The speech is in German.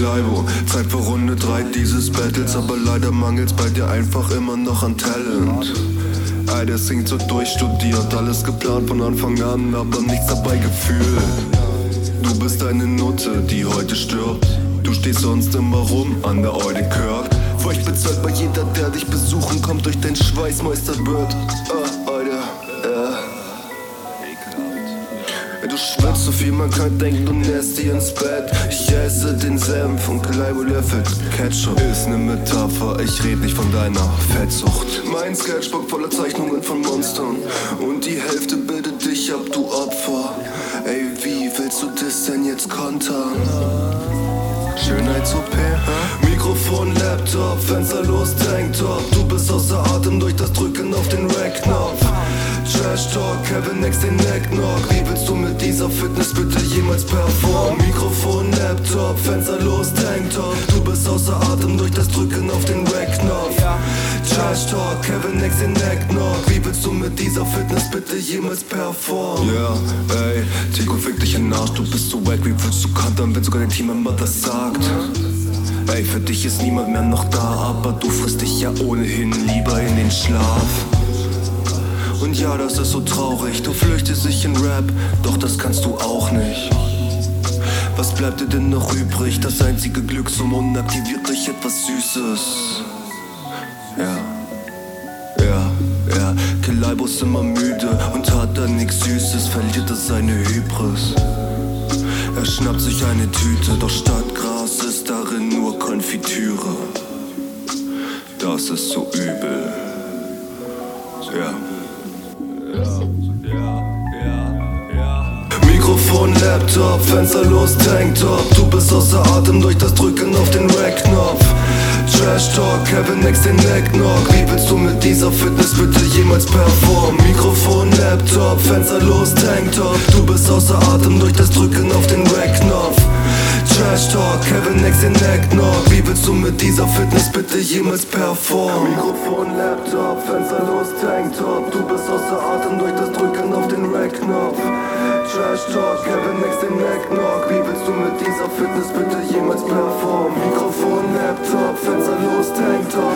Kleibo, Zeit für Runde 3 dieses Battles, aber leider mangelt's bei dir einfach immer noch an Talent. Ey, der singt so durchstudiert, alles geplant von Anfang an, aber nichts dabei gefühlt. Du bist eine Nutte, die heute stirbt. Du stehst sonst immer rum an der Eude Kirk. Feucht bezahlt bei jeder, der dich besuchen kommt, durch dein Schweißmeister wird. Du schwitzt so viel, man kann denken, du nährst dir ins Bett. Ich esse den Senf und Kleibo löffelt Ketchup. Ist ne Metapher, ich red nicht von deiner Fettsucht. Mein Sketchbook voller Zeichnungen von Monstern und die Hälfte bildet dich ab, du Opfer. Ey, wie willst du das denn jetzt kontern? Schönheits-OP, Mikrofon, Laptop, Fenster los, Tanktop. Du bist außer Atem durch das Drücken auf den Rack-Knopf. Trash Talk, Kevin X den Necknock. Wie willst du mit dieser Fitness bitte jemals performen? Mikrofon, Laptop, Fenster los, Tanktop. Du bist außer Atem durch das Drücken auf den Rack-Knopf. Trash Talk, Kevin X den Necknock. Wie willst du mit dieser Fitness bitte jemals performen? Ja, ey, Tico fick dich in den Arsch, du bist so wack. Wie willst du kontern, wenn sogar dein Teammember das sagt? Ey, für dich ist niemand mehr noch da, aber du frisst dich ja ohnehin lieber in den Schlaf. Und ja, das ist so traurig, du flüchtest dich in Rap, doch das kannst du auch nicht. Was bleibt dir denn noch übrig? Das einzige Glück zum unaktiviert durch etwas Süßes. Ja, Kleibo ist immer müde und hat dann nix Süßes, verliert er seine Hybris. Er schnappt sich eine Tüte, doch statt Gras ist darin nur Konfitüre. Das ist so übel. Ja. Mikrofon, Laptop, Fenster los, Tanktop. Du bist außer Atem durch das Drücken auf den Rack-Knopf. Trash Talk, Kevin X den Necknock. Wie willst du mit dieser Fitness bitte jemals performen? Mikrofon, Laptop, Fenster los, Tanktop. Du bist außer Atem durch das Drücken auf den Rack-Knopf. Trash Talk, Kevin X den Necknock. Wie willst du mit dieser Fitness bitte jemals performen? Mikrofon, Laptop, Fenster los, Tanktop. Du bist außer Atem durch das Drücken auf den Rack-Knopf. Trash Talk, Kevin X den Necknock. Wie willst du mit dieser Fitness bitte jemals performen? Mikrofon, Laptop, Fenster los, Tanktop.